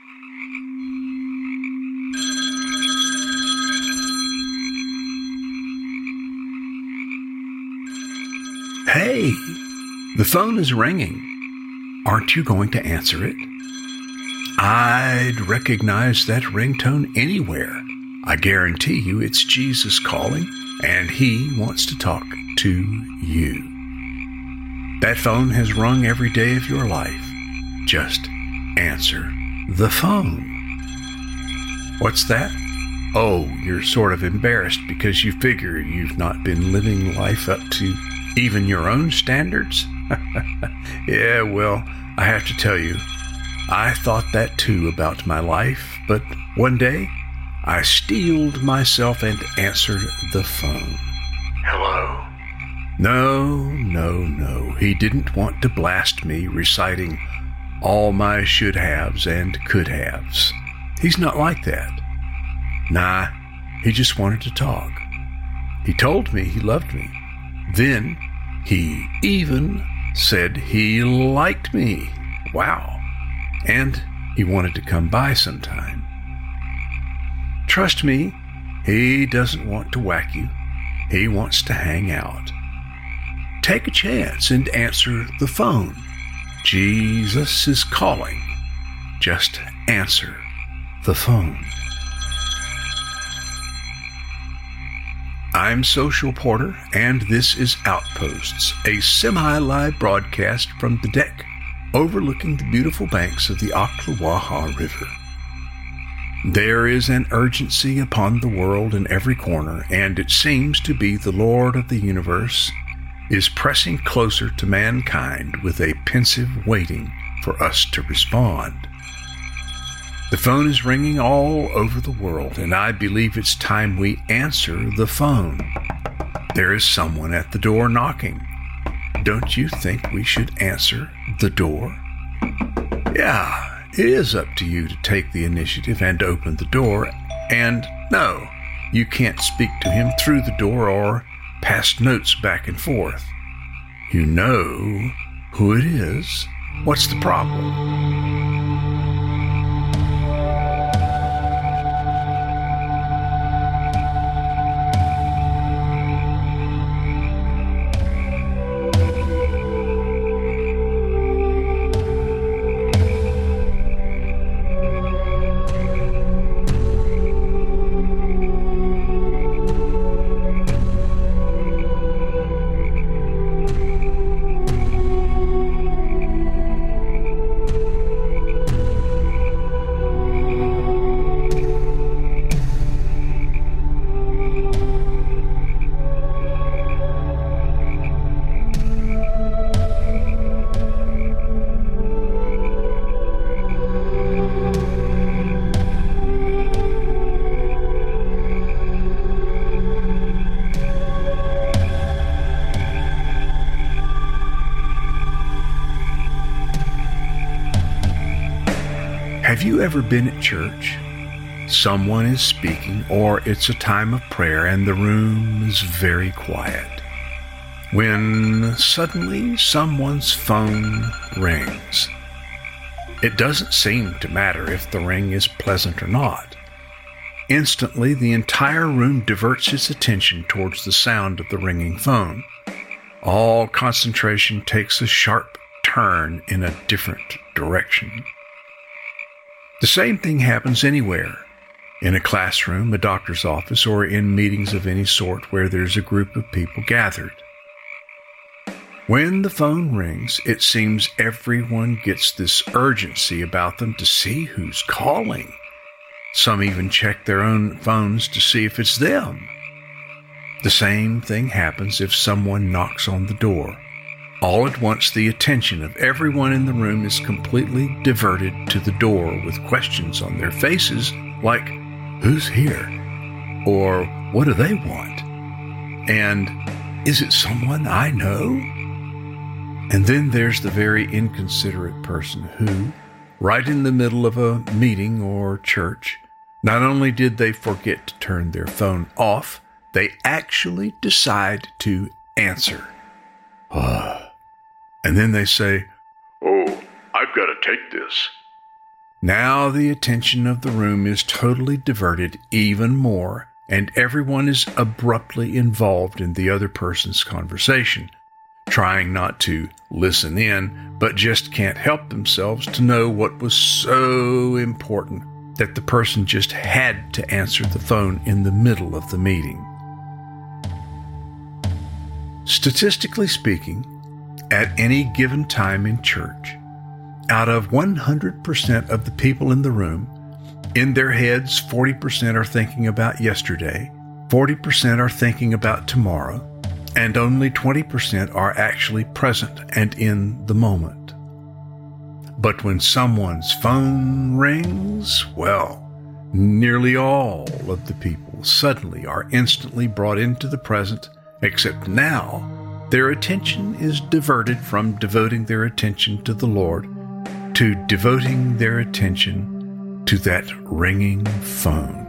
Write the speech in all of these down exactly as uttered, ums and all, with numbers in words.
Hey, the phone is ringing. Aren't you going to answer it? I'd recognize that ringtone anywhere. I guarantee you it's Jesus calling, and he wants to talk to you. That phone has rung every day of your life. Just answer the phone. What's that? Oh, you're sort of embarrassed because you figure you've not been living life up to even your own standards? Yeah, well, I have to tell you, I thought that too about my life, but one day I steeled myself and answered the phone. Hello? No, no, no. He didn't want to blast me reciting all my should-haves and could-haves. He's not like that. Nah, he just wanted to talk. He told me he loved me. Then he even said he liked me. Wow. And he wanted to come by sometime. Trust me, he doesn't want to whack you. He wants to hang out. Take a chance and answer the phone. Jesus is calling. Just answer the phone. I'm Social Porter, and this is Outposts, a semi-live broadcast from the deck overlooking the beautiful banks of the Ocklawaha River. There is an urgency upon the world in every corner, and it seems to be the Lord of the universe is pressing closer to mankind with a pensive waiting for us to respond. The phone is ringing all over the world, and I believe it's time we answer the phone. There is someone at the door knocking. Don't you think we should answer the door? Yeah, it is up to you to take the initiative and open the door, and no, you can't speak to him through the door or pass notes back and forth. You know who it is. What's the problem? Have you ever been at church? Someone is speaking, or it's a time of prayer and the room is very quiet. When suddenly someone's phone rings. It doesn't seem to matter if the ring is pleasant or not. Instantly, the entire room diverts its attention towards the sound of the ringing phone. All concentration takes a sharp turn in a different direction. The same thing happens anywhere, in a classroom, a doctor's office, or in meetings of any sort where there's a group of people gathered. When the phone rings, it seems everyone gets this urgency about them to see who's calling. Some even check their own phones to see if it's them. The same thing happens if someone knocks on the door. All at once, the attention of everyone in the room is completely diverted to the door with questions on their faces like, who's here? Or what do they want? And is it someone I know? And then there's the very inconsiderate person who, right in the middle of a meeting or church, not only did they forget to turn their phone off, they actually decide to answer. Ah. And then they say, "Oh, I've got to take this." Now the attention of the room is totally diverted even more, and everyone is abruptly involved in the other person's conversation, trying not to listen in, but just can't help themselves to know what was so important that the person just had to answer the phone in the middle of the meeting. Statistically speaking, at any given time in church, out of one hundred percent of the people in the room, in their heads, forty percent are thinking about yesterday, forty percent are thinking about tomorrow, and only twenty percent are actually present and in the moment. But when someone's phone rings, well, nearly all of the people suddenly are instantly brought into the present, except now their attention is diverted from devoting their attention to the Lord to devoting their attention to that ringing phone.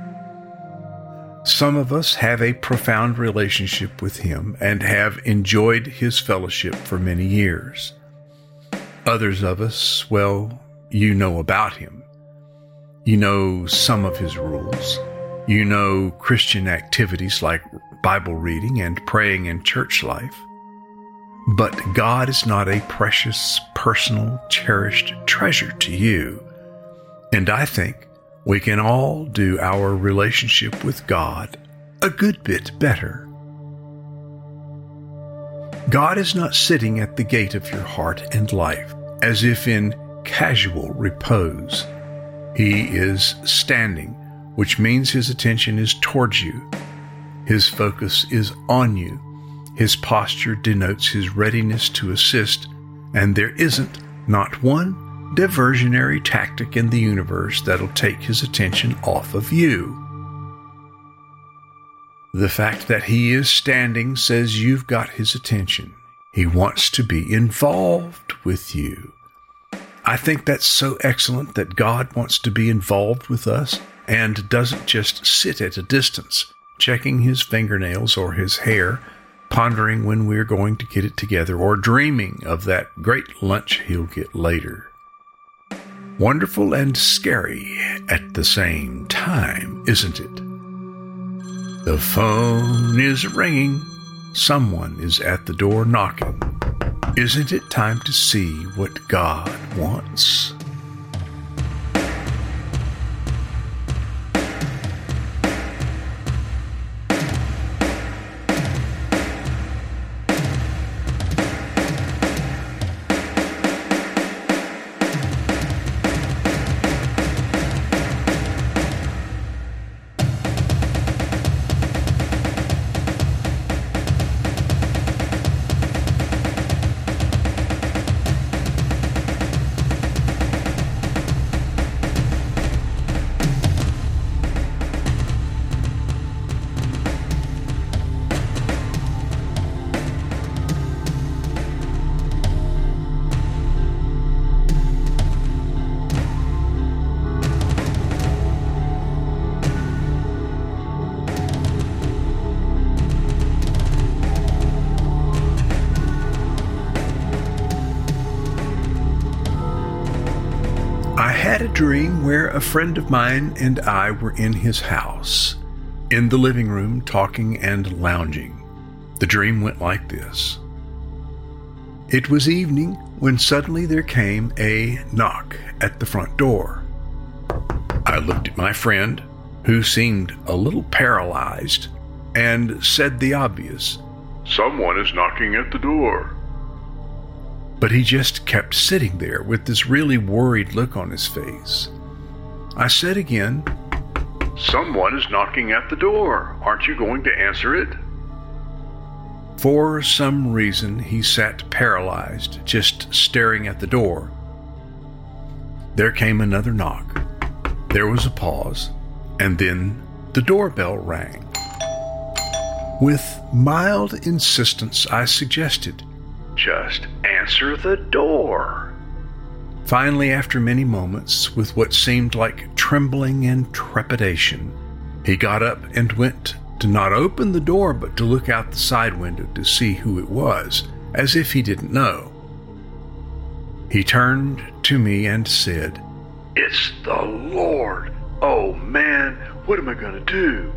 Some of us have a profound relationship with Him and have enjoyed His fellowship for many years. Others of us, well, you know about Him. You know some of His rules. You know Christian activities like Bible reading and praying in church life. But God is not a precious, personal, cherished treasure to you. And I think we can all do our relationship with God a good bit better. God is not sitting at the gate of your heart and life as if in casual repose. He is standing, which means His attention is towards you. His focus is on you. His posture denotes His readiness to assist, and there isn't not one diversionary tactic in the universe that'll take His attention off of you. The fact that He is standing says you've got His attention. He wants to be involved with you. I think that's so excellent that God wants to be involved with us and doesn't just sit at a distance, checking His fingernails or His hair, pondering when we're going to get it together, or dreaming of that great lunch He'll get later. Wonderful and scary at the same time, isn't it? The phone is ringing. Someone is at the door knocking. Isn't it time to see what God wants? I had a dream where a friend of mine and I were in his house, in the living room, talking and lounging. The dream went like this. It was evening when suddenly there came a knock at the front door. I looked at my friend, who seemed a little paralyzed, and said the obvious, "Someone is knocking at the door." But he just kept sitting there with this really worried look on his face. I said again, "Someone is knocking at the door. Aren't you going to answer it?" For some reason, he sat paralyzed, just staring at the door. There came another knock. There was a pause, and then the doorbell rang. With mild insistence, I suggested, "Just answer the door." Finally, after many moments, with what seemed like trembling and trepidation, he got up and went to not open the door, but to look out the side window to see who it was, as if he didn't know. He turned to me and said, It's the Lord. Oh man, what am I going to do?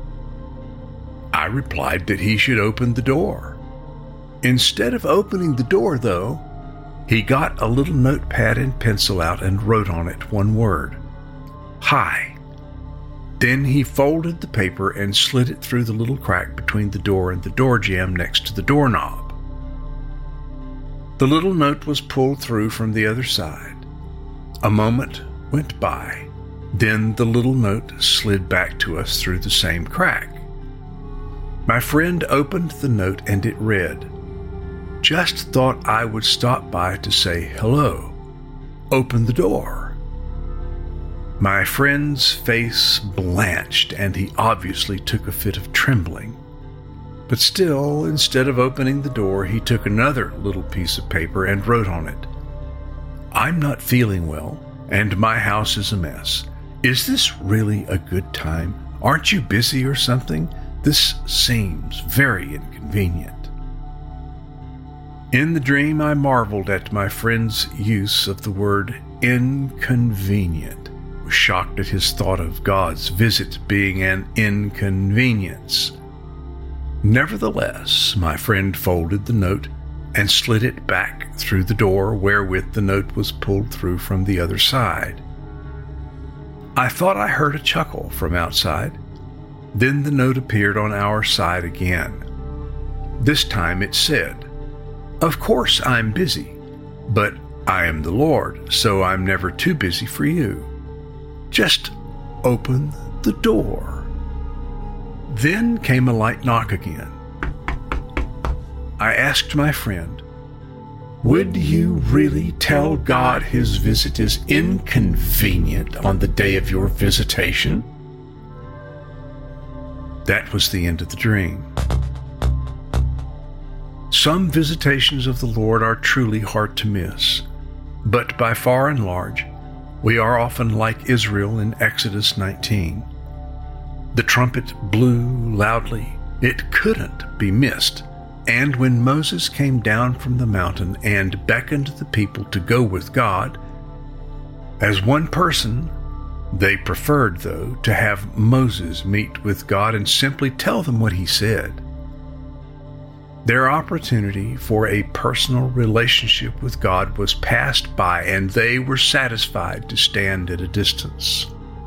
I replied that he should open the door. Instead of opening the door, though, he got a little notepad and pencil out and wrote on it one word: Hi. Then he folded the paper and slid it through the little crack between the door and the door jamb next to the doorknob. The little note was pulled through from the other side. A moment went by. Then the little note slid back to us through the same crack. My friend opened the note and it read, "Just thought I would stop by to say hello. Open the door." My friend's face blanched and he obviously took a fit of trembling. But still, instead of opening the door, he took another little piece of paper and wrote on it, "I'm not feeling well, and my house is a mess. Is this really a good time? Aren't you busy or something? This seems very inconvenient." In the dream, I marveled at my friend's use of the word inconvenient, was shocked at his thought of God's visit being an inconvenience. Nevertheless, my friend folded the note and slid it back through the door wherewith the note was pulled through from the other side. I thought I heard a chuckle from outside. Then the note appeared on our side again. This time it said, "Of course I'm busy, but I am the Lord, so I'm never too busy for you. Just open the door." Then came a light knock again. I asked my friend, "Would you really tell God his visit is inconvenient on the day of your visitation?" That was the end of the dream. Some visitations of the Lord are truly hard to miss, but by far and large, we are often like Israel in Exodus nineteen. The trumpet blew loudly. It couldn't be missed. And when Moses came down from the mountain and beckoned the people to go with God, as one person, they preferred, though, to have Moses meet with God and simply tell them what he said. Their opportunity for a personal relationship with God was passed by, and they were satisfied to stand at a distance.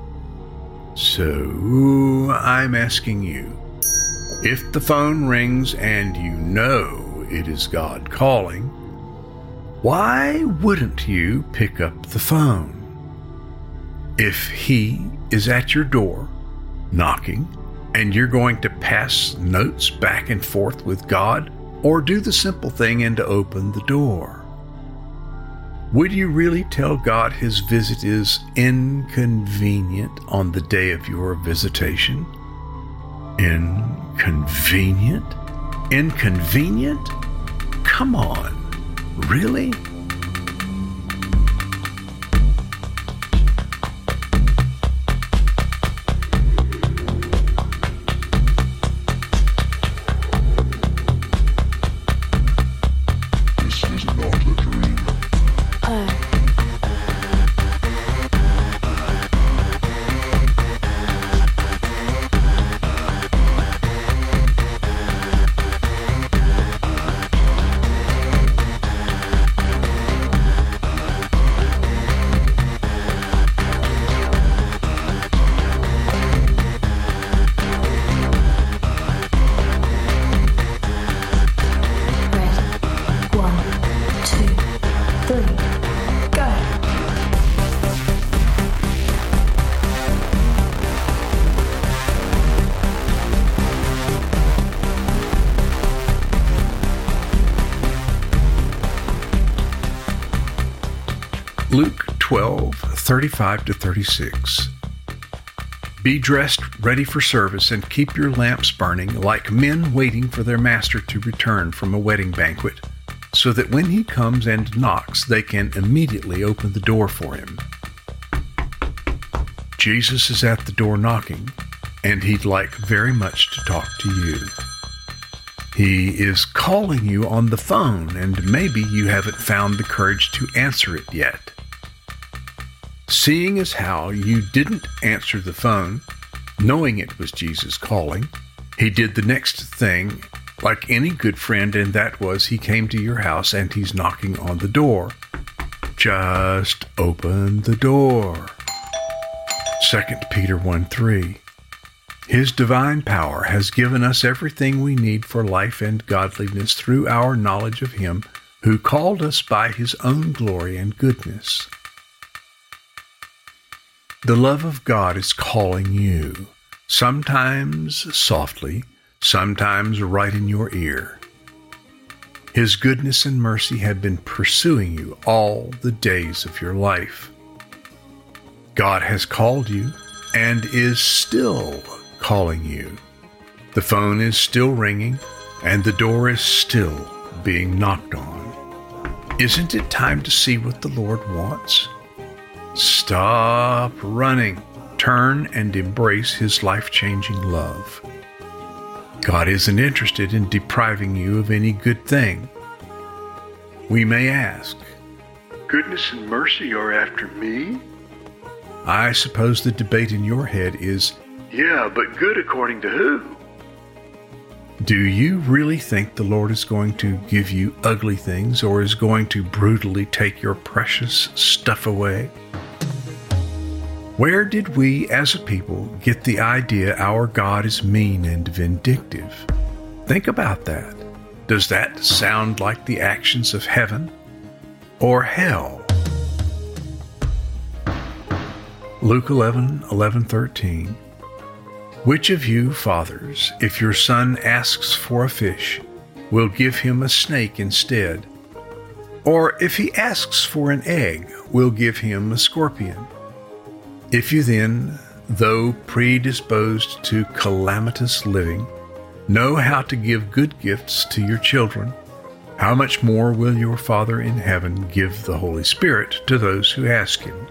So, I'm asking you, if the phone rings and you know it is God calling, why wouldn't you pick up the phone? If he is at your door, knocking, and you're going to pass notes back and forth with God, or do the simple thing and open the door, would you really tell God his visit is inconvenient on the day of your visitation? Inconvenient? Inconvenient? Come on, really? Luke twelve, thirty-five to thirty-six. Be dressed, ready for service, and keep your lamps burning like men waiting for their master to return from a wedding banquet, so that when he comes and knocks, they can immediately open the door for him. Jesus is at the door knocking, and he'd like very much to talk to you. He is calling you on the phone, and maybe you haven't found the courage to answer it yet. Seeing as how you didn't answer the phone, knowing it was Jesus calling, he did the next thing like any good friend, and that was he came to your house and he's knocking on the door. Just open the door. Second Peter one three. His divine power has given us everything we need for life and godliness through our knowledge of him who called us by his own glory and goodness. The love of God is calling you, sometimes softly, sometimes right in your ear. His goodness and mercy have been pursuing you all the days of your life. God has called you and is still calling you. The phone is still ringing and the door is still being knocked on. Isn't it time to see what the Lord wants? Stop running. Turn and embrace his life-changing love. God isn't interested in depriving you of any good thing. We may ask, goodness and mercy are after me? I suppose the debate in your head is, yeah, but good according to who? Do you really think the Lord is going to give you ugly things or is going to brutally take your precious stuff away? Where did we as a people get the idea our God is mean and vindictive? Think about that. Does that sound like the actions of heaven or hell? Luke eleven eleven thirteen. Which of you, fathers, if your son asks for a fish, will give him a snake instead? Or if he asks for an egg, will give him a scorpion? If you then, though predisposed to calamitous living, know how to give good gifts to your children, how much more will your Father in heaven give the Holy Spirit to those who ask him?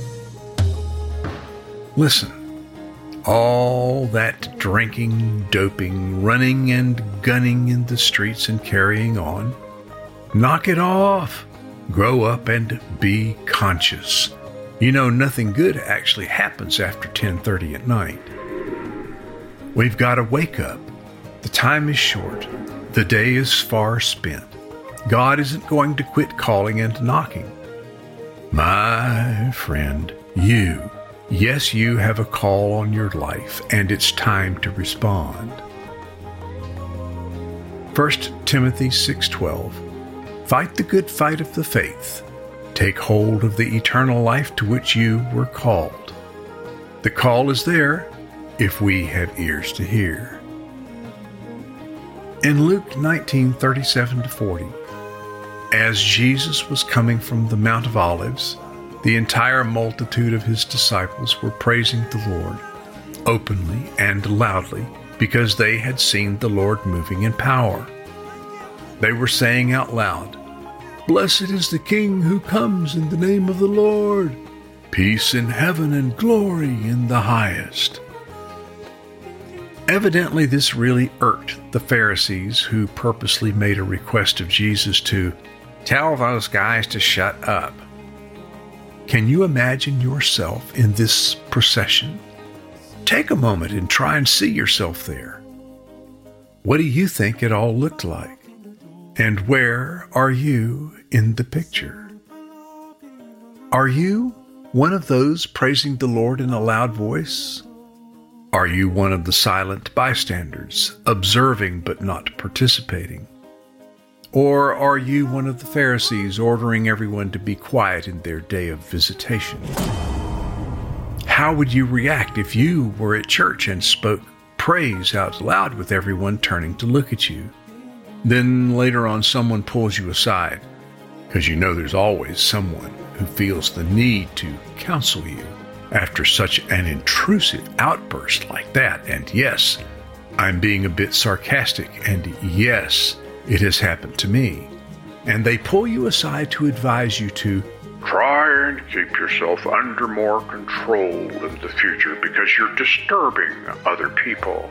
Listen, all that drinking, doping, running and gunning in the streets and carrying on, knock it off. Grow up and be conscious. You know, nothing good actually happens after ten thirty at night. We've got to wake up. The time is short. The day is far spent. God isn't going to quit calling and knocking. My friend, you, yes, you have a call on your life, and it's time to respond. First Timothy six twelve. Fight the good fight of the faith. Take hold of the eternal life to which you were called. The call is there if we have ears to hear. In Luke nineteen thirty-seven to forty, as Jesus was coming from the Mount of Olives, the entire multitude of his disciples were praising the Lord openly and loudly because they had seen the Lord moving in power. They were saying out loud, "Blessed is the King who comes in the name of the Lord. Peace in heaven and glory in the highest." Evidently, this really irked the Pharisees, who purposely made a request of Jesus to tell those guys to shut up. Can you imagine yourself in this procession? Take a moment and try and see yourself there. What do you think it all looked like? And where are you in the picture? Are you one of those praising the Lord in a loud voice? Are you one of the silent bystanders, observing but not participating? Or are you one of the Pharisees ordering everyone to be quiet in their day of visitation? How would you react if you were at church and spoke praise out loud with everyone turning to look at you? Then later on someone pulls you aside, because you know there's always someone who feels the need to counsel you after such an intrusive outburst like that. And yes, I'm being a bit sarcastic, and yes, it has happened to me. And they pull you aside to advise you to try and keep yourself under more control in the future because you're disturbing other people.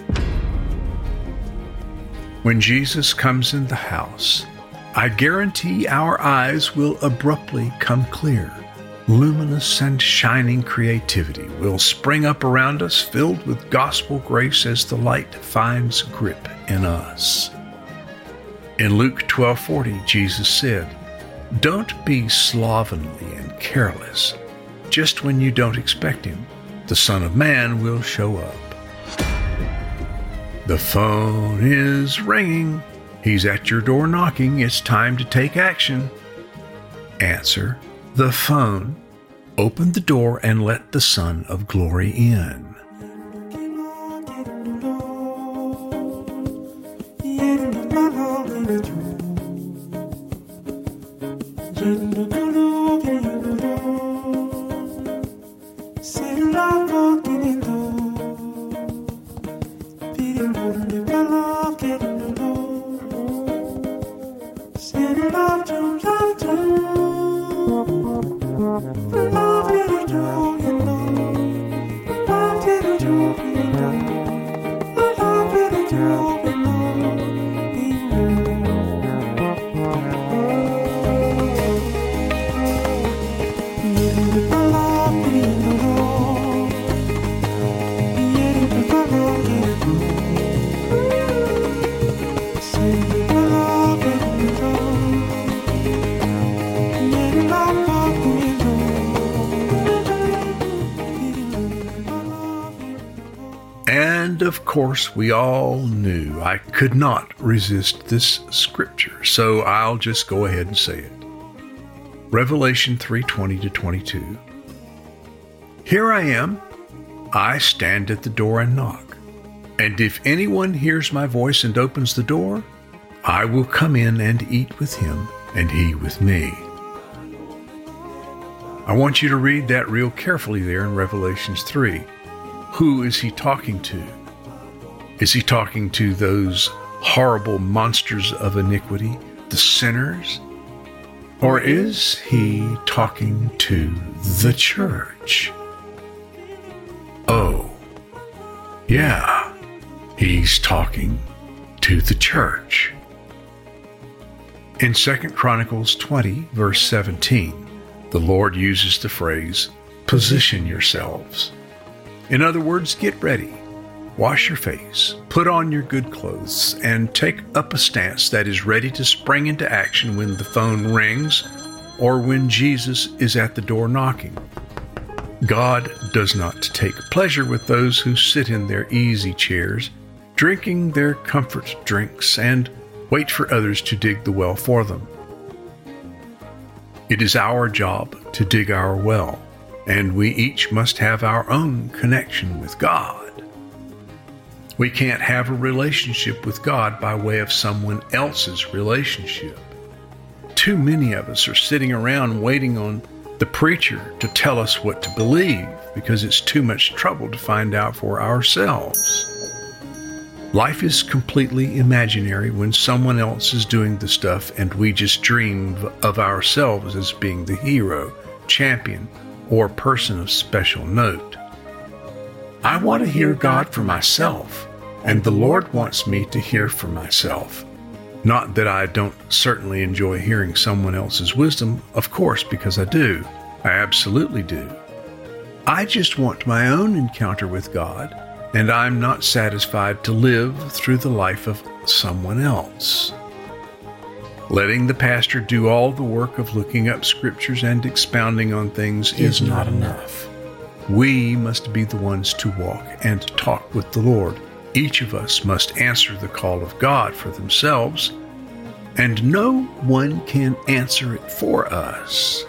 When Jesus comes in the house, I guarantee our eyes will abruptly come clear. luminous and shining creativity will spring up around us, filled with gospel grace as the light finds grip in us. In Luke twelve forty, Jesus said, "Don't be slovenly and careless. Just when you don't expect him, the Son of Man will show up." The phone is ringing. He's at your door knocking. It's time to take action. Answer the phone. Open the door and let the Son of Glory in. And of course, we all knew I could not resist this scripture, so I'll just go ahead and say it. Revelation three twenty to twenty-two. Here I am. I stand at the door and knock. And if anyone hears my voice and opens the door, I will come in and eat with him, and he with me. I want you to read that real carefully there in Revelation three. Who is he talking to? Is he talking to those horrible monsters of iniquity, the sinners? Or is he talking to the church? Oh, yeah, he's talking to the church. In Second Chronicles twenty, verse seventeen, the Lord uses the phrase, "Position yourselves." In other words, get ready, wash your face, put on your good clothes, and take up a stance that is ready to spring into action when the phone rings or when Jesus is at the door knocking. God does not take pleasure with those who sit in their easy chairs, drinking their comfort drinks, and wait for others to dig the well for them. It is our job to dig our well, and we each must have our own connection with God. We can't have a relationship with God by way of someone else's relationship. Too many of us are sitting around waiting on the preacher to tell us what to believe because it's too much trouble to find out for ourselves. Life is completely imaginary when someone else is doing the stuff and we just dream of ourselves as being the hero, champion, or person of special note. I want to hear God for myself, and the Lord wants me to hear for myself. Not that I don't certainly enjoy hearing someone else's wisdom, of course, because I do. I absolutely do. I just want my own encounter with God, and I'm not satisfied to live through the life of someone else. Letting the pastor do all the work of looking up scriptures and expounding on things is not enough. We must be the ones to walk and talk with the Lord. Each of us must answer the call of God for themselves, and no one can answer it for us.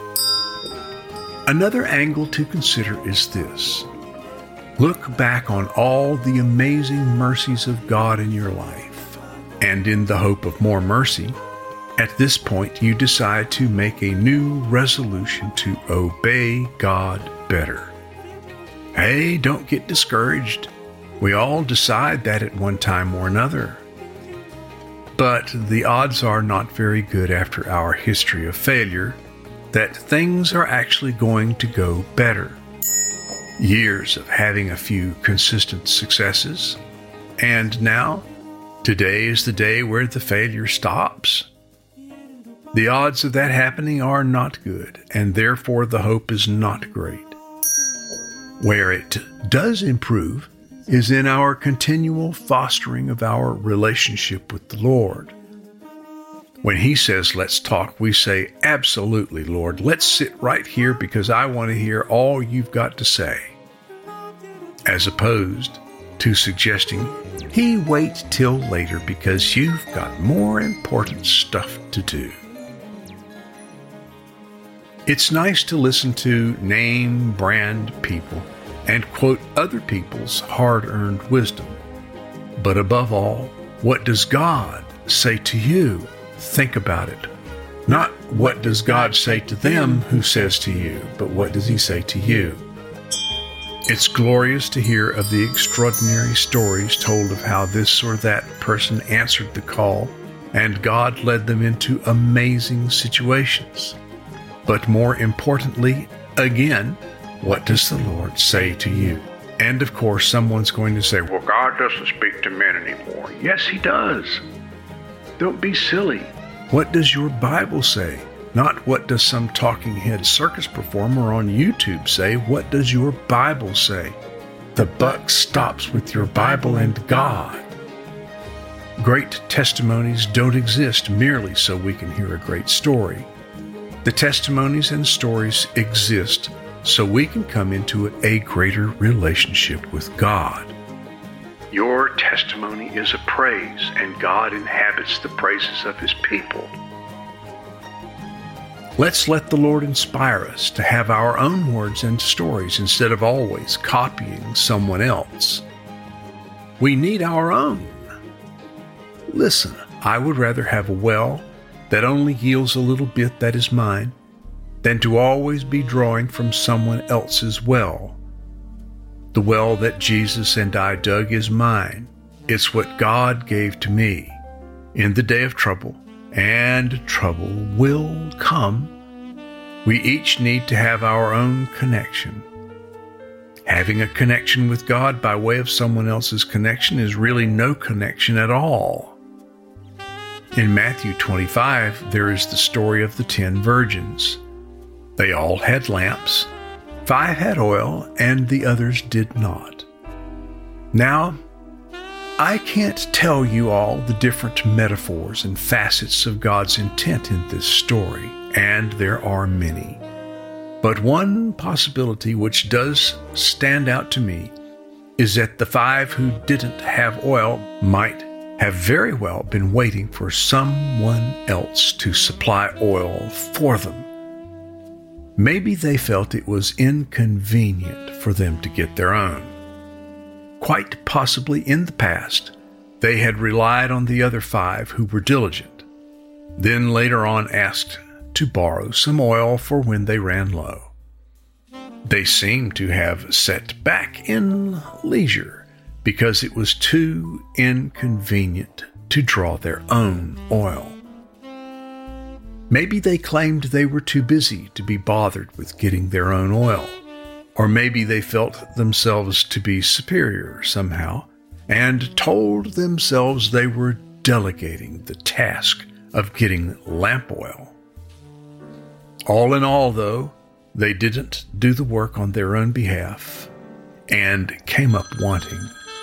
Another angle to consider is this. Look back on all the amazing mercies of God in your life, and in the hope of more mercy, at this point you decide to make a new resolution to obey God better. Hey, don't get discouraged. We all decide that at one time or another. But the odds are not very good after our history of failure that things are actually going to go better. Years of having a few consistent successes, and now, today is the day where the failure stops. The odds of that happening are not good, and therefore the hope is not great. Where it does improve is in our continual fostering of our relationship with the Lord. When He says, let's talk, we say, absolutely, Lord, let's sit right here because I want to hear all you've got to say. As opposed to suggesting, He wait till later because you've got more important stuff to do. It's nice to listen to name brand people and quote other people's hard-earned wisdom. But above all, what does God say to you? Think about it. Not what does God say to them who says to you, but what does He say to you? It's glorious to hear of the extraordinary stories told of how this or that person answered the call and God led them into amazing situations. But more importantly, again, what does the Lord say to you? And of course, someone's going to say, well, God doesn't speak to men anymore. Yes, He does. Don't be silly. What does your Bible say? Not what does some talking head circus performer on YouTube say. What does your Bible say? The buck stops with your Bible and God. Great testimonies don't exist merely so we can hear a great story. The testimonies and stories exist so we can come into a greater relationship with God. Your testimony is a praise, and God inhabits the praises of His people. Let's let the Lord inspire us to have our own words and stories instead of always copying someone else. We need our own. Listen, I would rather have a well that only yields a little bit that is mine than to always be drawing from someone else's well. The well that Jesus and I dug is mine. It's what God gave to me in the day of trouble, and trouble will come. We each need to have our own connection. Having a connection with God by way of someone else's connection is really no connection at all. In Matthew twenty-five, there is the story of the ten virgins. They all had lamps. Five had oil, and the others did not. Now, I can't tell you all the different metaphors and facets of God's intent in this story, and there are many. But one possibility which does stand out to me is that the five who didn't have oil might have very well been waiting for someone else to supply oil for them. Maybe they felt it was inconvenient for them to get their own. Quite possibly in the past, they had relied on the other five who were diligent, then later on asked to borrow some oil for when they ran low. They seemed to have set back in leisure because it was too inconvenient to draw their own oil. Maybe they claimed they were too busy to be bothered with getting their own oil, or maybe they felt themselves to be superior somehow and told themselves they were delegating the task of getting lamp oil. All in all, though, they didn't do the work on their own behalf and came up wanting.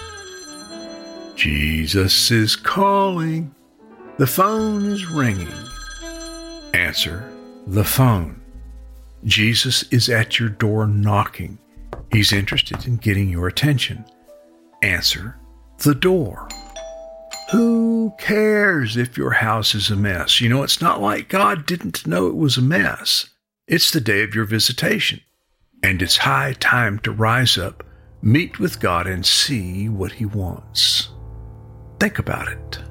Jesus is calling. The phone is ringing. Answer the phone. Jesus is at your door knocking. He's interested in getting your attention. Answer the door. Who cares if your house is a mess? You know, it's not like God didn't know it was a mess. It's the day of your visitation, and it's high time to rise up, meet with God, and see what He wants. Think about it.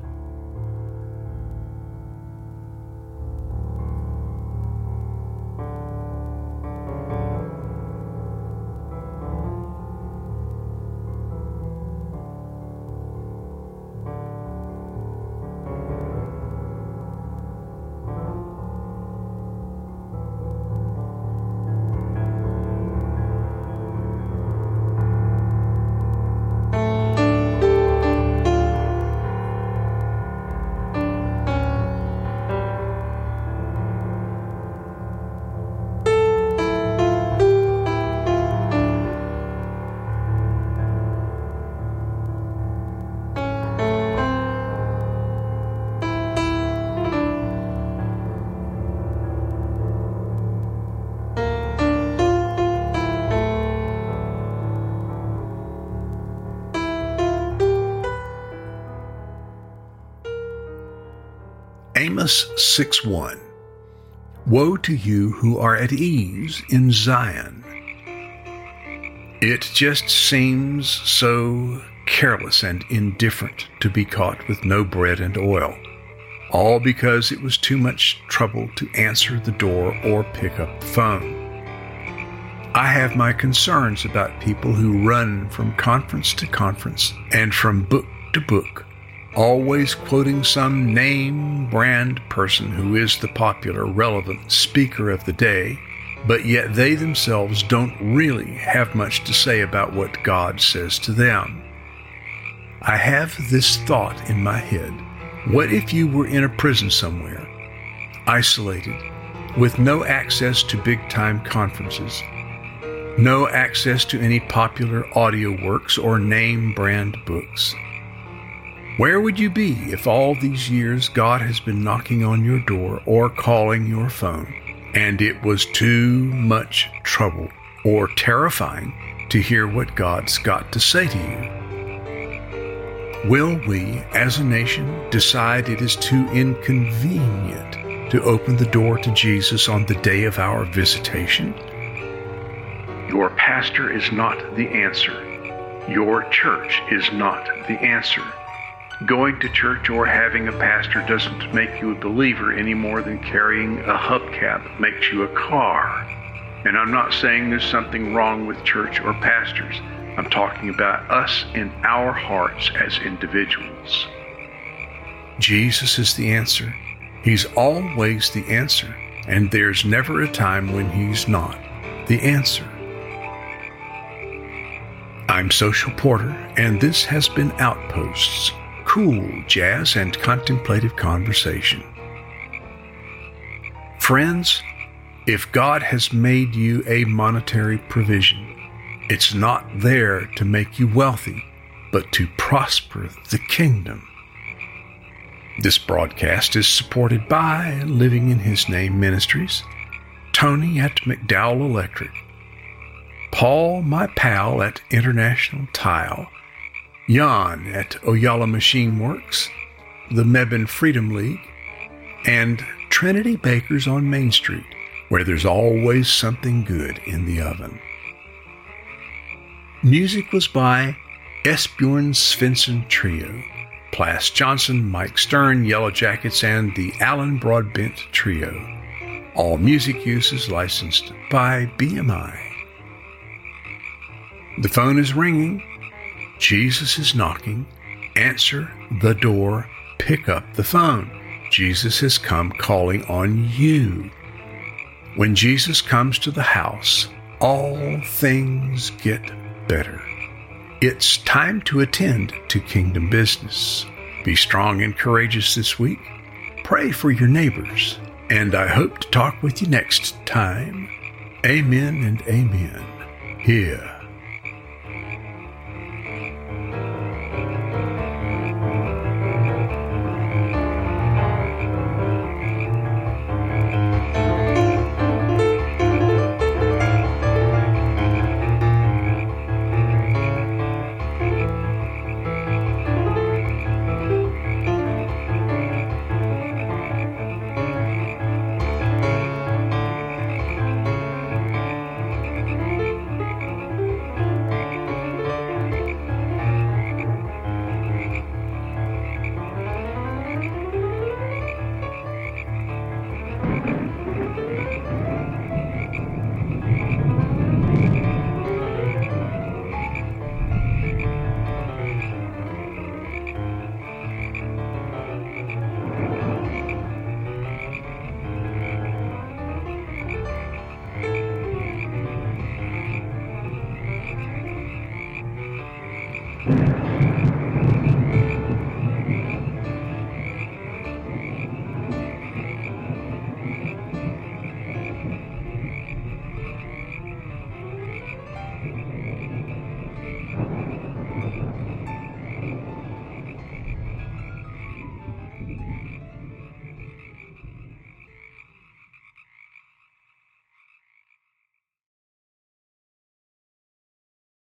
Amos six one. Woe to you who are at ease in Zion. It just seems so careless and indifferent to be caught with no bread and oil, all because it was too much trouble to answer the door or pick up the phone. I have my concerns about people who run from conference to conference and from book to book, always quoting some name brand person who is the popular, relevant speaker of the day, but yet they themselves don't really have much to say about what God says to them. I have this thought in my head. What if you were in a prison somewhere, isolated, with no access to big-time conferences, no access to any popular audio works or name-brand books? Where would you be if all these years God has been knocking on your door or calling your phone, and it was too much trouble or terrifying to hear what God's got to say to you? Will we, as a nation, decide it is too inconvenient to open the door to Jesus on the day of our visitation? Your pastor is not the answer. Your church is not the answer. Going to church or having a pastor doesn't make you a believer any more than carrying a hubcap makes you a car. And I'm not saying there's something wrong with church or pastors. I'm talking about us in our hearts as individuals. Jesus is the answer. He's always the answer, and there's never a time when he's not the answer. I'm Social Porter, and this has been Outposts, cool jazz and contemplative conversation. Friends, if God has made you a monetary provision, it's not there to make you wealthy, but to prosper the kingdom. This broadcast is supported by Living in His Name Ministries, Tony at McDowell Electric, Paul, my pal, at International Tile, Jan at Oyala Machine Works, the Mebane Freedom League, and Trinity Bakers on Main Street, where there's always something good in the oven. Music was by Esbjorn Svensson Trio, Plas Johnson, Mike Stern, Yellow Jackets, and the Alan Broadbent Trio. All music use is licensed by B M I. The phone is ringing. Jesus is knocking. Answer the door. Pick up the phone. Jesus has come calling on you. When Jesus comes to the house, all things get better. It's time to attend to kingdom business. Be strong and courageous this week. Pray for your neighbors. And I hope to talk with you next time. Amen and amen. Here.